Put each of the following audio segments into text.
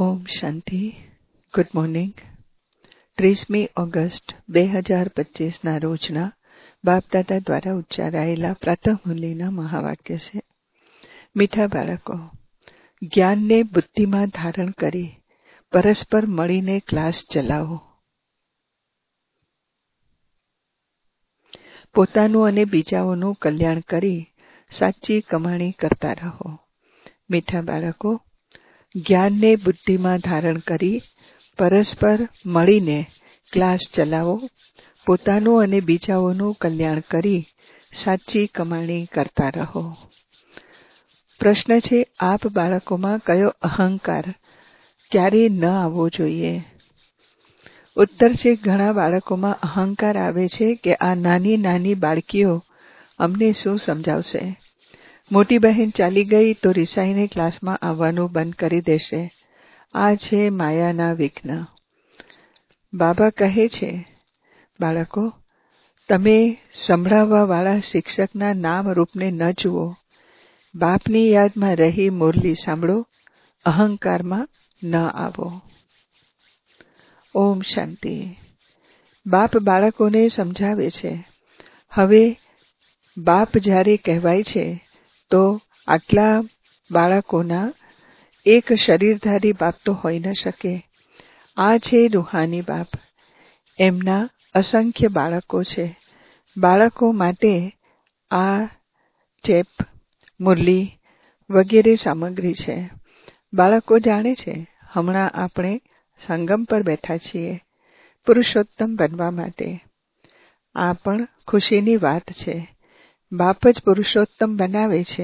ઓમ શાંતિ. Good morning. 30મી August 2025ના રોજના બાપદાદા દ્વારા ઉચ્ચારાયેલા પ્રાતઃમુરલીના મહાવાક્ય છે. મીઠા બાળકો, જ્ઞાનને બુદ્ધિમાં ધારણ કરી પરસ્પર મળીને ક્લાસ ચલાવો. પોતાનું અને બીજાઓનું કલ્યાણ કરી સાચી કમાણી કરતા રહો. મીઠા બાળકો, જ્ઞાનને બુદ્ધિમાં ધારણ કરી પરસ્પર મળીને ક્લાસ ચલાવો. પોતાનું અને બીજાઓનું કલ્યાણ કરી સાચી કમાણી કરતા રહો. પ્રશ્ન છે, આપ બાળકોમાં કયો અહંકાર ક્યારે ન આવવો જોઈએ? ઉત્તર છે, ઘણા બાળકોમાં અહંકાર આવે છે કે આ નાની નાની બાળકીઓ અમને શું સમજાવશે. મોટી બહેન ચાલી ગઈ તો રિસાઈને ક્લાસમાં આવવાનું બંધ કરી દેશે. આ છે માયાના વિઘ્ન. બાબા કહે છે, બાળકો, તમે સંભળાવવાવાળા શિક્ષકના નામ રૂપને ન જુઓ. બાપની યાદમાં રહી મુરલી સાંભળો. અહંકારમાં ન આવો. ઓમ શાંતિ. બાપ બાળકોને સમજાવે છે. હવે બાપ જ્યારે કહેવાય છે તો આટલા બાળકોના એક શરીરધારી બાપ તો હોઈ ન શકે. આ છે રૂહાની બાપ. એમના અસંખ્ય બાળકો છે. બાળકો માટે આ ચેપ, મુરલી વગેરે સામગ્રી છે. બાળકો જાણે છે હમણાં આપણે સંગમ પર બેઠા છીએ પુરુષોત્તમ બનવા માટે. આ પણ ખુશીની વાત છે. બાપ જ પુરુષોત્તમ બનાવે છે.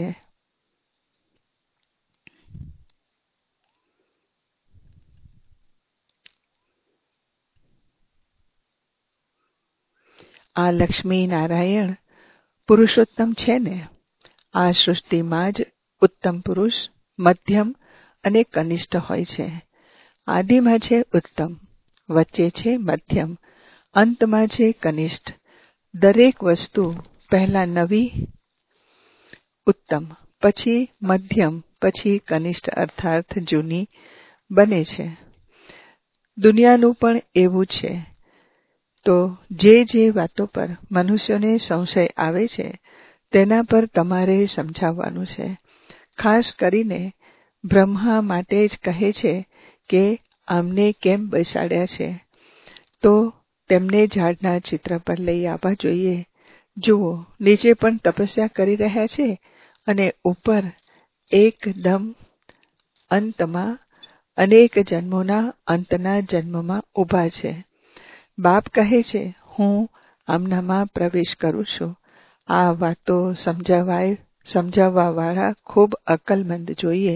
આ લક્ષ્મી નારાયણ પુરુષોત્તમ છે ને. આ સૃષ્ટિમાં જ ઉત્તમ પુરુષ, મધ્યમ અને કનિષ્ઠ હોય છે. આદિમાં છે ઉત્તમ, વચ્ચે છે મધ્યમ, અંતમાં છે કનિષ્ઠ. દરેક વસ્તુ પહેલા નવી, ઉત્તમ, પછી મધ્યમ, પછી કનિષ્ઠ અર્થાત જૂની બને છે. દુનિયાનું પણ એવું છે. તો જે વાતો પર મનુષ્યોને સંશય આવે છે તેના પર તમારે સમજાવવાનું છે. ખાસ કરીને બ્રહ્મા માટે જ કહે છે કે આમને કેમ બેસાડ્યા છે. તો તેમને ઝાડના ચિત્ર પર લઈ આવવા જોઈએ. જુઓ, નીચે પણ તપસ્યા કરી રહ્યા છે અને ઉપર એકદમ અંતમાં અનેક જન્મોના અંતના જન્મમાં ઊભા છે. બાપ કહે છે, હું આમનામાં પ્રવેશ કરું છું. આ વાતો સમજાવવાવાળા ખૂબ અક્કલમંદ જોઈએ.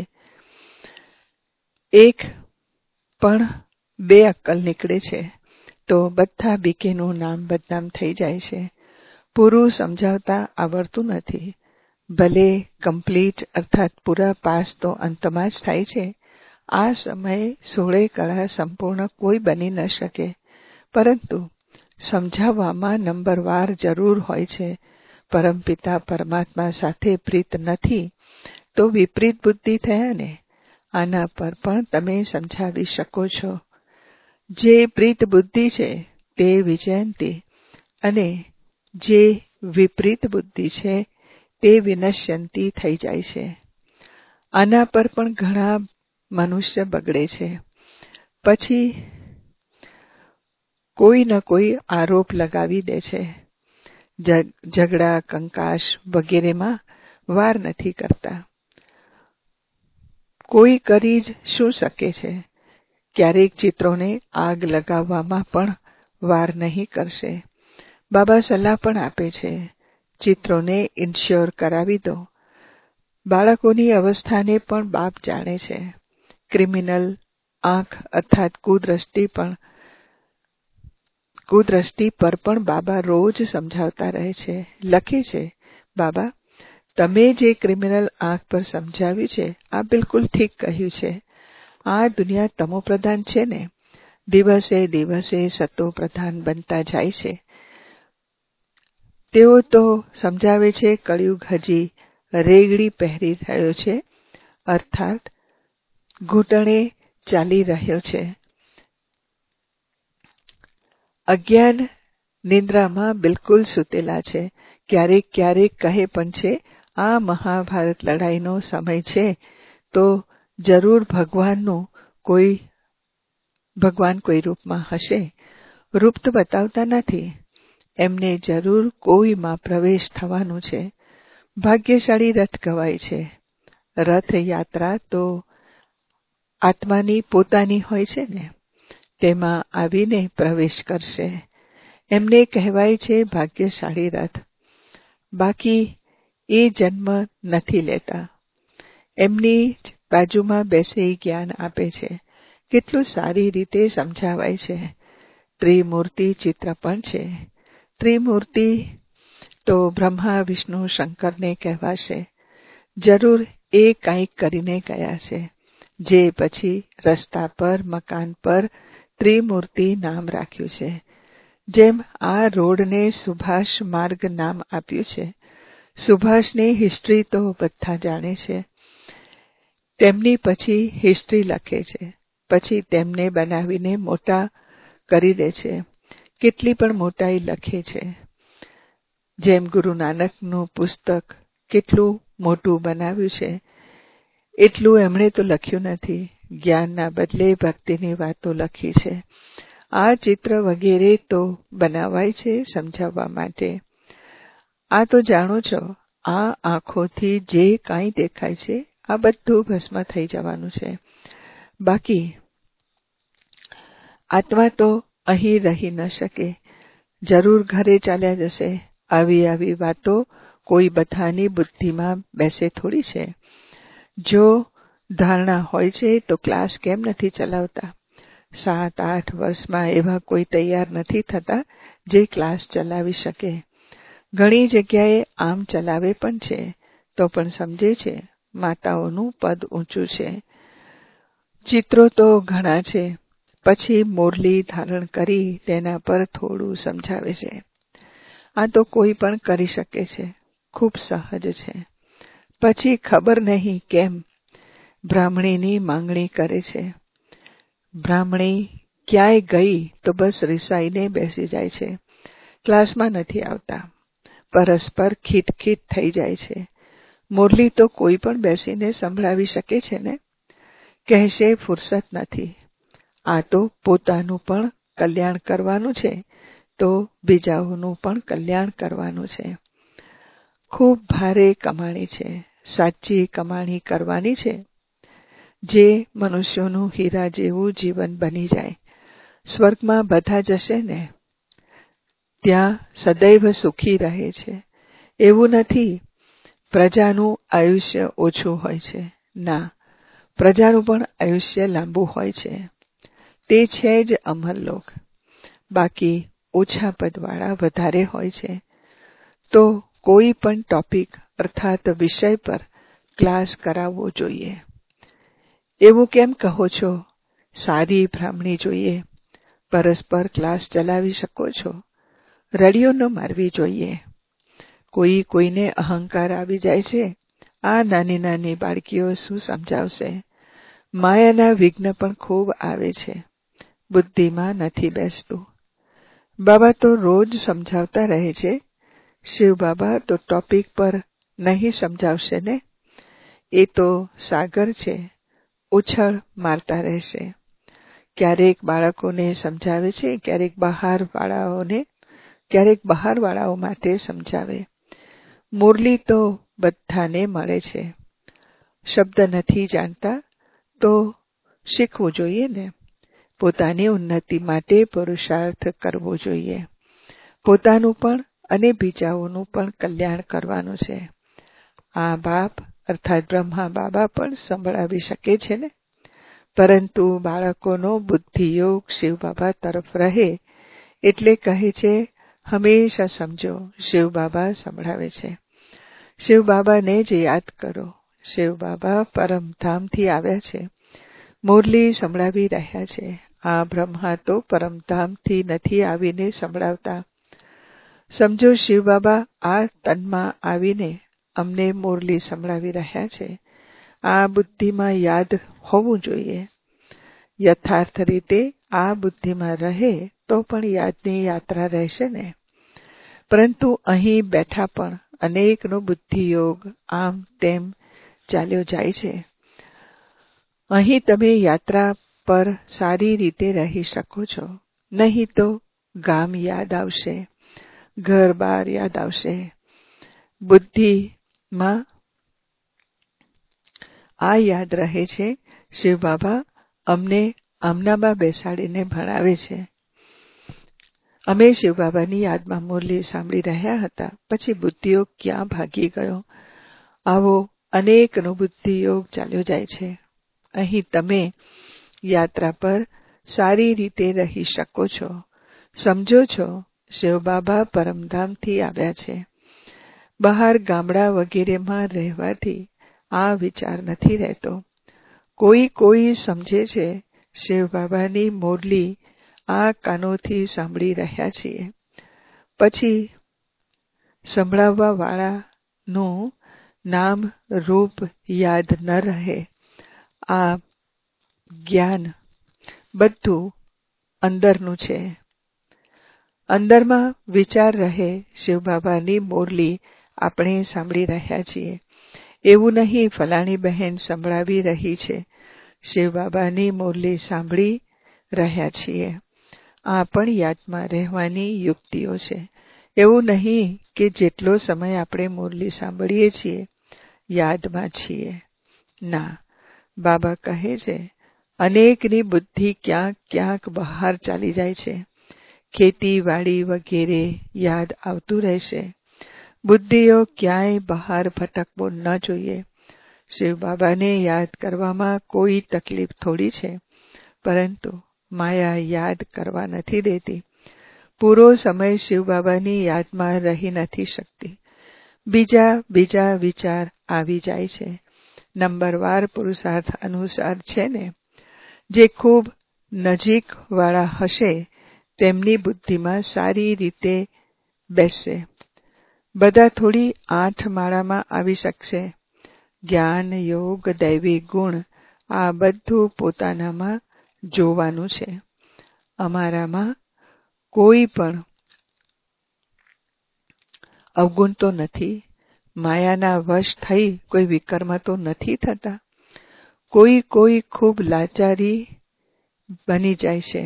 એક પણ બે અક્કલ નીકળે છે તો બધા બીકેનું નામ બદનામ થઈ જાય છે. પૂરું સમજાવતા આવડતું નથી. ભલે કમ્પ્લીટ અર્થાત પૂરા પાસ તો અંતમાં જ થાય છે. આ સમયે 16 કળા સંપૂર્ણ કોઈ બની ન શકે, પરંતુ સમજાવવામાં નંબરવાર જરૂર હોય છે. પરમપિતા પરમાત્મા સાથે પ્રીત નથી તો વિપરીત બુદ્ધિ થયા ને. આના પર પણ તમે સમજાવી શકો છો. જે પ્રીત બુદ્ધિ છે તે વિજયંતી અને જે વિપરીત બુદ્ધિ છે તે વિનશ્યંતી થઈ જાય છે. આના પર પણ ઘણા મનુષ્ય બગડે છે. પછી કોઈ ન કોઈ આરોપ લગાવી દે છે. ઝઘડા, કંકાશ વગેરેમાં વાર નથી કરતા. કોઈ કરી જ શું શકે છે. ક્યારેક ચિત્રોને આગ લગાવવામાં પણ વાર નહીં કરશે. બાબા સલાહ પણ આપે છે, ચિત્રોને ઇન્શ્યોર કરાવી દો. બાળકોની અવસ્થાને પણ બાપ જાણે છે. ક્રિમિનલ આંખ અર્થાત કુદ્રષ્ટિ પર પણ બાબા રોજ સમજાવતા રહે છે. લખે છે, બાબા, તમે જે ક્રિમિનલ આંખ પર સમજાવ્યું છે આ બિલકુલ ઠીક કહ્યું છે. આ દુનિયા તમો પ્રધાન છે ને. દિવસે દિવસે સતો પ્રધાન બનતા જાય છે. તેઓ તો સમજાવે છે કળિયુગ હજી રેગડી પહેરી રહ્યો છે, અર્થાત ઘૂંટણે ચાલી રહ્યો છે. અજ્ઞાન નિંદ્રામાં બિલકુલ સૂતેલા છે. ક્યારેક ક્યારેક કહે પણ છે, આ મહાભારત લડાઈનો સમય છે, તો જરૂર ભગવાન કોઈ રૂપમાં હશે. રૂપ તો બતાવતા નથી. એમને જરૂર કોઈમાં પ્રવેશ થવાનું છે. ભાગ્યશાળી રથ ગવાય છે. રથયાત્રા તો આત્માની પોતાની હોય છે ને, તેમાં આવીને પ્રવેશ કરશે. એમને કહેવાય છે ભાગ્યશાળી રથ. બાકી એ જન્મ નથી લેતા. એમની જ બાજુમાં બેસી જ્ઞાન આપે છે. કેટલું સારી રીતે સમજાવાય છે. ત્રિમૂર્તિ ચિત્ર પણ છે. ત્રિમૂર્તિ તો બ્રહ્મા વિષ્ણુ શંકરને કહેવાશે. જરૂર એ કંઈક કરીને ગયા છે, જે પછી રસ્તા પર મકાન પર ત્રિમૂર્તિ નામ રાખ્યું છે. જેમ આ રોડને સુભાષ માર્ગ નામ આપ્યું છે. સુભાષની હિસ્ટ્રી તો બધા જાણે છે. તેમની પછી હિસ્ટ્રી લખે છે. પછી તેમને બનાવીને મોટા કરી દે છે. કેટલી પણ મોટાઈ લખે છે. જેમ ગુરુ નાનકનું પુસ્તક કેટલું મોટું બનાવ્યું છે, એટલું એમણે તો લખ્યું નથી. જ્ઞાનના બદલે ભક્તિની વાતો લખી છે. આ ચિત્ર વગેરે તો બનાવાય છે સમજાવવા માટે. આ તો જાણો છો, આ આંખોથી જે કાંઈ દેખાય છે, આ બધું ભસ્મ થઈ જવાનું છે. બાકી આત્મા તો અહીં રહી ન શકે. જરૂર ઘરે ચાલ્યા જશે. આવી વાતો કોઈ બધાની બુદ્ધિમાં બેસે થોડી છે. જો ધારણા હોય છે તો ક્લાસ કેમ નથી ચલાવતા? 7-8 વર્ષમાં એવા કોઈ તૈયાર નથી થતા જે ક્લાસ ચલાવી શકે. ઘણી જગ્યાએ આમ ચલાવે પણ છે, તો પણ સમજે છે માતાઓનું પદ ઊંચું છે. ચિત્રો તો ઘણા છે. પછી મોરલી ધારણ કરી તેના પર થોડું સમજાવે છે. આ તો કોઈ પણ કરી શકે છે. ખૂબ સહજ છે. પછી ખબર નહીં કેમ બ્રાહ્મણીની માંગણી કરે છે. બ્રાહ્મણી ક્યાંય ગઈ તો બસ રિસાઈને બેસી જાય છે. ક્લાસમાં નથી આવતા. પરસ્પર ખીટખીટ થઈ જાય છે. મોરલી તો કોઈ પણ બેસીને સંભળાવી શકે છે ને. કહેશે ફુરસત નથી. આ તો પોતાનું પણ કલ્યાણ કરવાનું છે, તો બીજાઓનું પણ કલ્યાણ કરવાનું છે. ખૂબ ભારે કમાણી છે. સાચી કમાણી કરવાની છે, જે મનુષ્યોનું હીરા જેવું જીવન બની જાય. સ્વર્ગમાં બધા જશે ને, ત્યાં સદૈવ સુખી રહે છે. એવું નથી પ્રજાનું આયુષ્ય ઓછું હોય છે. ના, પ્રજાનું પણ આયુષ્ય લાંબુ હોય છે. તે છે જ અમરલોક. બાકી ઓછા પદવાળા વધારે હોય છે. તો કોઈ પણ ટોપિક અર્થાત વિષય પર ક્લાસ કરાવવો જોઈએ. એવું કેમ કહો છો? સારી બ્રાહ્મણી જોઈએ. પરસ્પર ક્લાસ ચલાવી શકો છો. રડિયો ન મારવી જોઈએ. કોઈને અહંકાર આવી જાય છે. આ નાની બાળકીઓ શું સમજાવશે? માયાના વિઘ્ન પણ ખૂબ આવે છે. બુદ્ધિમાં નથી બેસતું. બાબા તો રોજ સમજાવતા રહે છે. શિવ બાબા તો ટોપિક પર નહીં સમજાવશે ને. એ તો સાગર છે, ઉછળ મારતા રહેશે. ક્યારેક બાળકોને સમજાવે છે, ક્યારેક બહારવાળાઓ માટે સમજાવે. મુરલી તો બધાને મળે છે. શબ્દ નથી જાણતા તો શીખવું જોઈએ ને. પોતાની ઉન્નતિ માટે પુરુષાર્થ કરવો જોઈએ. પોતાનું પણ અને બીજાઓનું પણ કલ્યાણ કરવાનું છે. આ બાપ અર્થાત બ્રહ્મા બાબા પણ સંભળાવી શકે છે ને. પરંતુ બાળકોનો બુદ્ધિયોગ શિવ બાબા તરફ રહે એટલે કહે છે, હંમેશા સમજો શિવ બાબા સંભળાવે છે. શિવ બાબાને જ યાદ કરો. શિવ બાબા પરમધામથી આવ્યા છે. મુરલી સંભળાવી રહ્યા છે. આ બ્રહ્મા તો પરમધામથી નથી આવીને સંભળાવતા. સમજો શિવ બાબા આ તનમાં આવીને અમને મુરલી સંભળાવી રહ્યા છે. આ બુદ્ધિમાં યાદ હોવું જોઈએ. યથાર્થ રીતે આ બુદ્ધિમાં રહે તો પણ યાદની યાત્રા રહેશે ને. પરંતુ અહીં બેઠા પણ અનેકનો બુદ્ધિયોગ આમ તેમ ચાલ્યો જાય છે. અહીં તમે યાત્રા પર સારી રીતે રહી શકો છો. નહીં તો ગામ યાદ આવશે, ઘર બાર યાદ આવશે. બુદ્ધિમાં આ યાદ રહે છે. શિવ બાબા અમને આમનામાં બેસાડીને ભણાવે છે. અમે શિવ બાબાની યાદમાં મુરલી સાંભળી રહ્યા હતા. પછી બુદ્ધિયોગ ક્યાં ભાગી ગયો? આવો અનેકનો બુદ્ધિયોગ ચાલ્યો જાય છે. અહીં તમે યાત્રા પર સારી રીતે રહી શકો છો. સમજો છો શિવ બાબા પરમધામથી આવ્યા છે. બહાર ગામડા વગેરેમાં રહેવાથી આ વિચાર નથી રહેતો. કોઈ સમજે છે શિવ બાબાની મુરલી આ કાનોથી સાંભળી રહ્યા છીએ. પછી સંભળાવવા વાળાનું નામ રૂપ યાદ ન રહે. આ જ્ઞાન બધું અંદરનું છે. અંદરમાં વિચાર રહે શિવ બાબાની મુરલી આપણે સાંભળી રહ્યા છીએ. એવું નહીં ફલાણી બહેન સંભળાવી રહી છે, શિવ બાબાની મુરલી સાંભળી રહ્યા છીએ. આ પણ યાદમાં રહેવાની યુક્તિઓ છે. એવું નહીં કે જેટલો સમય આપણે મુરલી સાંભળીએ છીએ યાદમાં છીએ. ના, બાબા કહે છે અનેકની બુદ્ધિ ક્યાંક ક્યાંક બહાર ચાલી જાય છે. ખેતીવાડી વગેરે યાદ આવતું રહેશે. બુદ્ધિઓ ક્યાંય બહાર ભટકવો ન જોઈએ. શિવ બાબાને યાદ કરવામાં કોઈ તકલીફ થોડી છે, પરંતુ માયા યાદ કરવા નથી દેતી. પૂરો સમય શિવ બાબાની યાદમાં રહી નથી શકતી. બીજા વિચાર આવી જાય છે. નંબરવાર પુરુષાર્થ અનુસાર છે ને. જે ખૂબ નજીક વાળા હશે તેમની બુદ્ધિમાં સારી રીતે બેસશે. બધા થોડી 8 માળામાં આવી શકશે. જ્ઞાન, યોગ, દૈવી ગુણ આ બધું પોતાનામાં જોવાનું છે. અમારામાં કોઈ પણ અવગુણ તો નથી. માયાના વશ થઈ કોઈ વિકર્મ તો નથી થતા. કોઈ ખૂબ લાચારી બની જાય છે.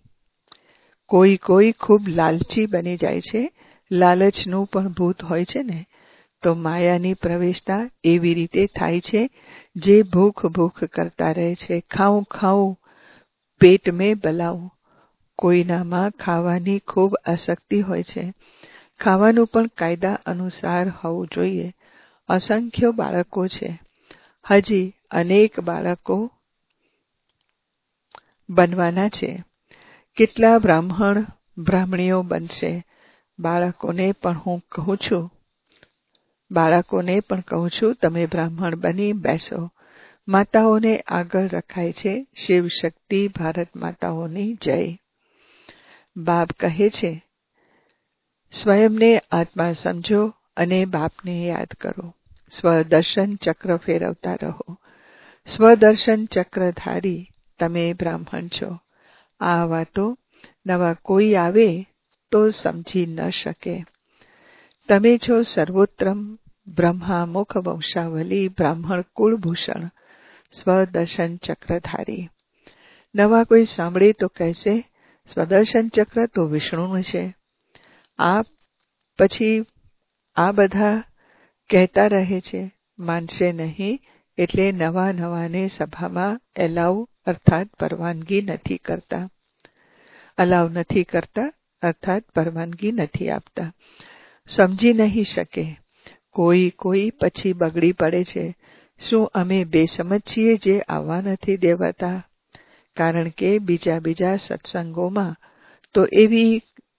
કોઈ ખૂબ લાલચી બની જાય છે. લાલચનું પણ ભૂત હોય છે ને. તો માયાની પ્રવેશતા એવી રીતે થાય છે. જે ભૂખ કરતા રહે છે. ખાઉં પેટ મેં બલાવું. કોઈનામાં ખાવાની ખૂબ આસક્તિ હોય છે. ખાવાનું પણ કાયદા અનુસાર હોવું જોઈએ. અસંખ્ય બાળકો છે. હજી અનેક બાળકો બનવાના છે. કેટલા બ્રાહ્મણીઓ બનશે. બાળકોને પણ કહું છું તમે બ્રાહ્મણ બની બેસો. માતાઓને આગળ રખાય છે. શિવ શક્તિ ભારત માતાઓની જય. બાપ કહે છે સ્વયંને આત્મા સમજો અને બાપને યાદ કરો. સ્વદર્શન ચક્ર ફેરવતા રહો. સ્વદર્શન ચક્રધારી તમે બ્રાહ્મણ છો. આ વાતો નવા કોઈ આવે તો સમજી ન શકે. તમે છો સર્વોત્તમ બ્રહ્મામુખ વંશાવલી બ્રાહ્મણ કુળભૂષણ સ્વદર્શન ચક્રધારી. નવા કોઈ સાંભળે તો કહેશે સ્વદર્શન ચક્ર તો વિષ્ણુનું છે. પછી આ બધા કહેતા રહે છે. માનશે નહીં એટલે નવાને સભામાં એલાવ અર્થાત પરવાનગી નથી કરતા. અર્થાત પરવાનગી નથી આપતા. સમજી નહીં શકે. કોઈ પછી બગડી પડે છે. શું અમે બેસમજ છીએ જે આવવા નથી દેવાતા? કારણ કે બીજા સત્સંગોમાં તો એવી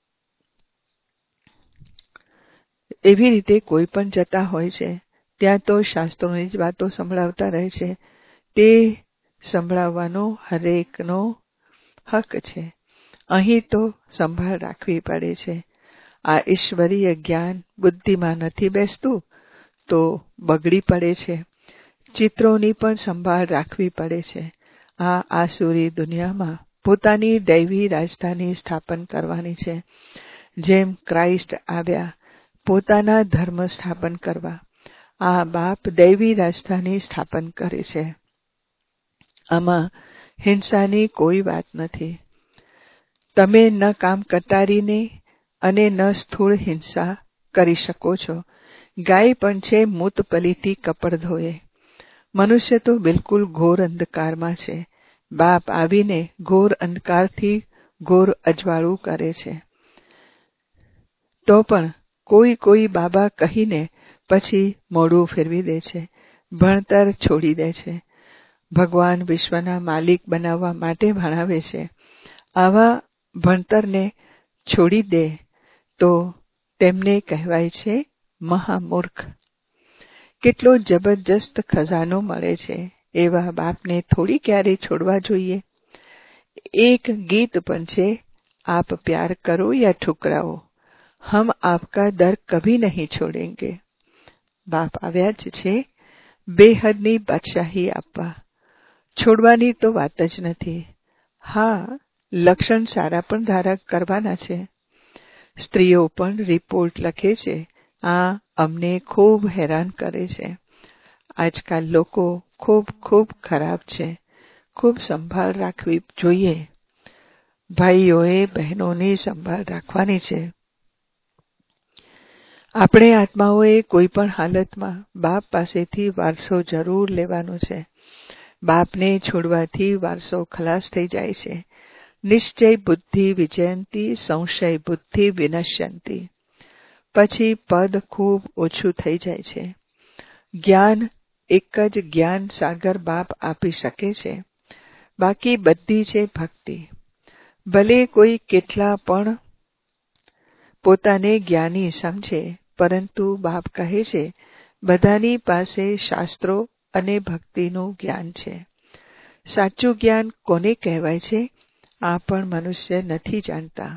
રીતે કોઈ પણ જતા હોય છે. ત્યાં તો શાસ્ત્રોની જ વાતો સંભળાવતા રહે છે. તે સંભળાવવાનો હરેકનો હક છે. અહીં તો સંભાળ રાખવી પડે છે. આ ઈશ્વરીય જ્ઞાન બુદ્ધિમાં નથી બેસતું તો બગડી પડે છે. ચિત્રોની પણ સંભાળ રાખવી પડે છે. આ આસુરી દુનિયામાં પોતાની દૈવી રાજધાની સ્થાપન કરવાની છે. જેમ ક્રાઇસ્ટ આવ્યા પોતાના ધર્મ સ્થાપન કરવા, આ બાપ દૈવી રાજધાની સ્થાપન કરે છે. આમાં હિંસાની કોઈ વાત નથી. તમે ન કામ કટારીને અને ન સ્થૂળ હિંસા કરી શકો છો. ગાય પણ છે મૂત પલીતી કપડ ધોએ. મનુષ્ય તો બિલકુલ ઘોર અંધકારમાં છે. બાપ આવીને ઘોર અંધકારથી ઘોર અજવાળું કરે છે. તો પણ કોઈ બાબા કહીને પછી મોઢું ફેરવી દે છે, ભણતર છોડી દે છે. ભગવાન વિશ્વના માલિક બનાવવા માટે ભણાવે છે. આવા ભણતરને છોડી દે તો તેમને કહેવાય છે મહામૂર્ખ. કેટલો જબરજસ્ત ખજાનો મળે છે, એવા બાપને થોડી ક્યારે છોડવા જોઈએ. એક ગીત પણ છે, આપ પ્યાર કરો યા ઠુકરાઓ, હમ આપકા દર કભી નહીં છોડેંગે. બાપ આવ્યા જ છે બેહદની બાદશાહી આપવા. છોડવાની તો વાત જ નથી. હા, લક્ષણ સારા પણ ધારણ કરવાના છે. સ્ત્રીઓ પણ રિપોર્ટ લખે છે, આ અમને ખૂબ હેરાન કરે છે. આજકાલ લોકો ખૂબ ખરાબ છે. ખૂબ સંભાળ રાખવી જોઈએ. ભાઈઓએ બહેનોની સંભાળ રાખવાની છે. આપણે આત્માઓએ કોઈ પણ હાલતમાં બાપ પાસેથી વારસો જરૂર લેવાનો છે. બાપને છોડવાથી વારસો ખલાસ થઈ જાય છે. નિશ્ચય બુદ્ધિ વિજયંતી, સંશય બુદ્ધિ વિનશ્યંતી. પછી પદ ખૂબ ઓછું થઈ જાય છે. જ્ઞાન એક જ જ્ઞાન સાગર બાપ આપી શકે છે. બાકી બધી છે ભક્તિ. ભલે કોઈ કેટલા પણ પોતાને જ્ઞાની સમજે, પરંતુ બાપ કહે છે બધાની પાસે શાસ્ત્રો અને ભક્તિનું જ્ઞાન છે. સાચું જ્ઞાન કોને કહેવાય છે, આ પણ મનુષ્ય નથી જાણતા.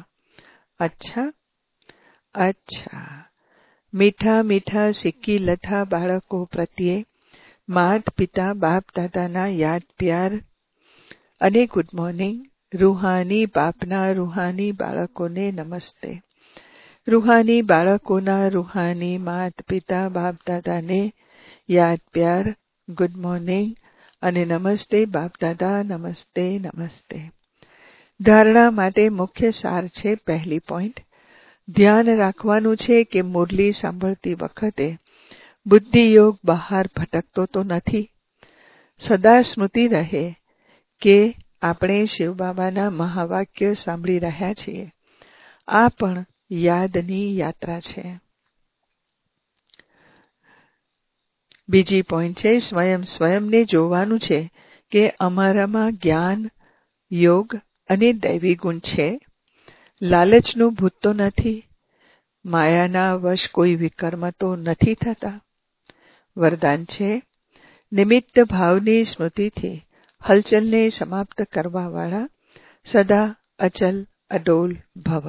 અચ્છા. મીઠા મીઠા સિક્કી લઠા બાળકો પ્રત્યે માત પિતા બાપ દાદાના યાદ પ્યાર અને ગુડ મોર્નિંગ. રૂહાની બાપના રૂહાની બાળકોને નમસ્તે. રૂહાની બાળકોના રૂહાની માત પિતા બાપ દાદાને યાદ પ્યાર, ગુડ મોર્નિંગ અને નમસ્તે બાપ દાદા, નમસ્તે નમસ્તે. ધારણા માટે મુખ્ય સાર છે. પહેલી પોઈન્ટ, ધ્યાન રાખવાનું છે કે મુરલી સાંભળતી વખતે બુદ્ધિયોગ બહાર ભટકતો તો નથી. સદા સ્મૃતિ રહે કે આપણે શિવબાબાના મહાવાક્ય સાંભળી રહ્યા છીએ. આ પણ યાદની યાત્રા છે. બીજી પોઈન્ટ છે, સ્વયંને જોવાનું છે કે અમારામાં જ્ઞાન, યોગ અને દૈવી ગુણ છે. લાલચનું ભૂત તો નથી. માયાના વશ કોઈ વિકર્મ તો નથી થતા. વરદાન છે, નિમિત્ત ભાવની સ્મૃતિથી હલચલને સમાપ્ત કરવાવાળા સદા અચલ અડોલ ભવ.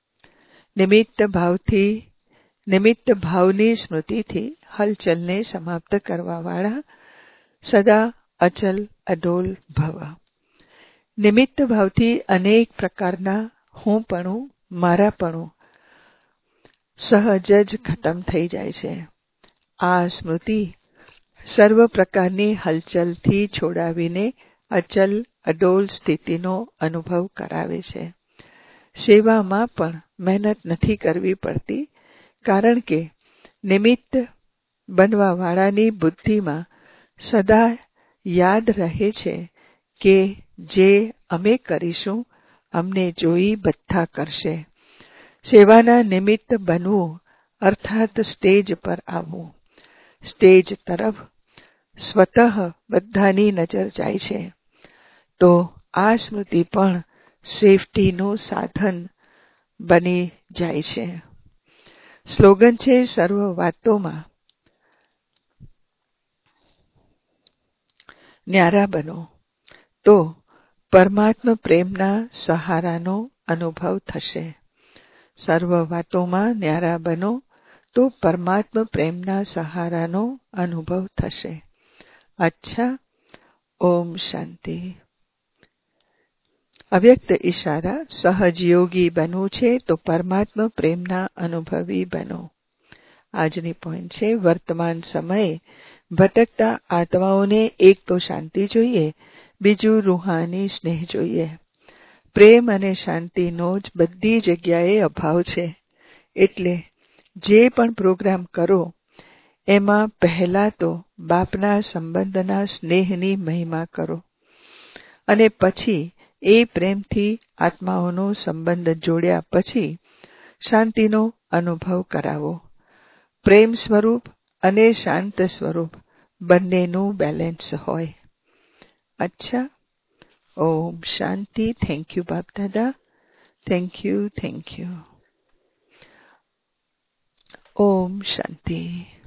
નિમિત્ત ભાવની સ્મૃતિથી હલચલને સમાપ્ત કરવાવાળા સદા અચલ અડોલ ભવ. નિમિત્ત ભાવથી અનેક પ્રકારના હુંપણું, મારાપણું સહજ જ ખતમ થઈ જાય છે. આ સ્મૃતિ સર્વ પ્રકારની હલચલથી છોડાવીને અચલ અડોલ સ્થિતિનો અનુભવ કરાવે છે. સેવામાં પણ મહેનત નથી કરવી પડતી, કારણ કે નિમિત્ત બનવાવાળાની બુદ્ધિમાં સદા યાદ રહે છે કે જે અમે કરીશું અમને જોઈ બધા કરશે. સેવાના નિમિત્ત બનવું અર્થાત સ્ટેજ પર આવવું. સ્ટેજ તરફ સ્વતઃ બધાની નજર જાય છે. તો આ સ્મૃતિ પણ સેફટીનું સાધન બની જાય છે. સ્લોગન છે, સર્વ વાતોમાં ન્યારા બનો તો પરમાત્મા પ્રેમના સહારાનો અનુભવ થશે. સર્વ વાતોમાં ન્યારા બનો તો પરમાત્મા પ્રેમના સહારાનો અનુભવ થશે. અચ્છા, ઓમ શાંતિ. અવ્યક્ત ઈશારા સહજ યોગી બનવું છે તો પરમાત્મા પ્રેમના અનુભવી બનો. આજની પોઈન્ટ છે, વર્તમાન સમયે ભટકતા આત્માઓને એક તો શાંતિ જોઈએ, બીજું રૂહાની સ્નેહ જોઈએ. પ્રેમ અને શાંતિનો જ બધી જગ્યાએ અભાવ છે. એટલે જે પણ પ્રોગ્રામ કરો એમાં પહેલા તો બાપના સંબંધના સ્નેહની મહિમા કરો અને પછી એ પ્રેમથી આત્માઓનો સંબંધ જોડ્યા પછી શાંતિનો અનુભવ કરાવો. પ્રેમ સ્વરૂપ અને શાંત સ્વરૂપ બંનેનું બેલેન્સ હોય. અચ્છા, ઓમ શાંતિ. Thank you Bapdada. Thank you. ઓમ શાંતિ.